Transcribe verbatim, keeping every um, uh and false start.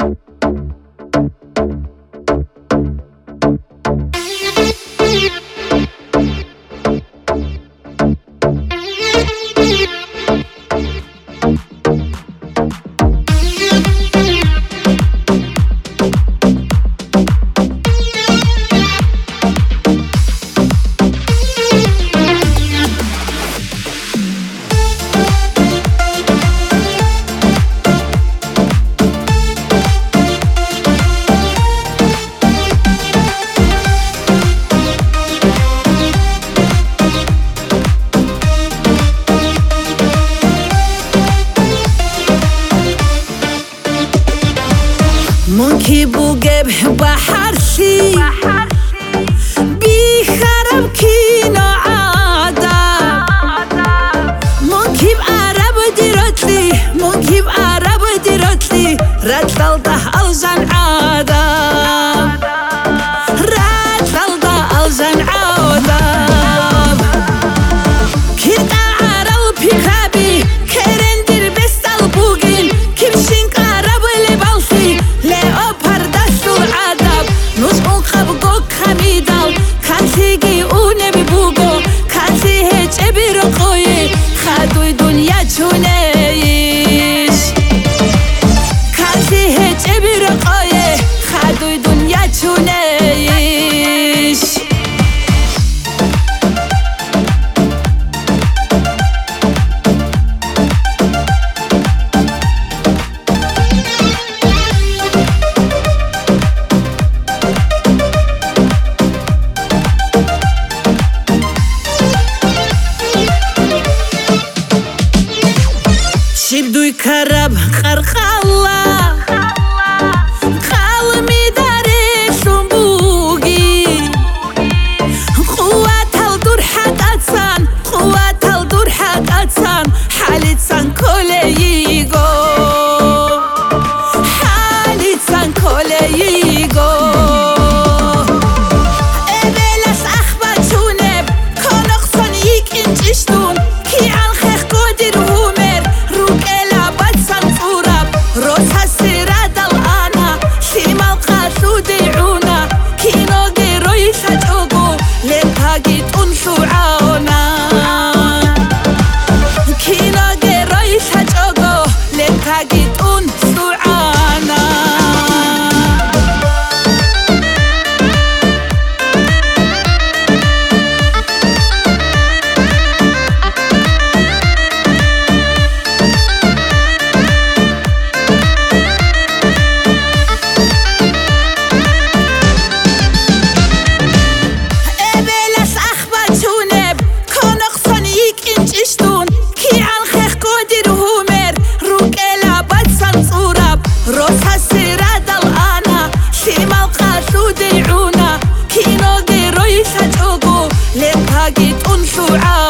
مونكي بوجب بحرشي بيخرب كينا عادة مونكي بعرب ديرتلي مونكي بعرب ديرتلي رد للضه أوزن عادة رد للضه أوزن عادة كيدا عرب بيخابي كرندر بستال بوجين كيبشين قرب لبالفي كاتيجي ونبي بوجو كاتي هيج ابيرقوي خدوي دنيا تونيش كاتي هيج ابيرقوي خدوي دنيا تونيش شبدو يكرب خرخالة خالمي داري سنبوغي قوات هالدور حق أتسان قوات هالدور حق أتسان حالي تسان كولييغو حالي تسان كولييغو إبلاس أخباتونب كونقصان يك انتشتون كي عن خيخ قدر هومر روس هالسيراد الآنا شيما القاسو ديعونا كينو غيروي سجوغو لنتاقي تنسو عاونا كينو غيروي سجوغو لنتاقي تنسو عانا روس هالسيراد الآنا شيما القاسو ديعونا كينو غيروي سجوغو لنتاقي تنسو عاونا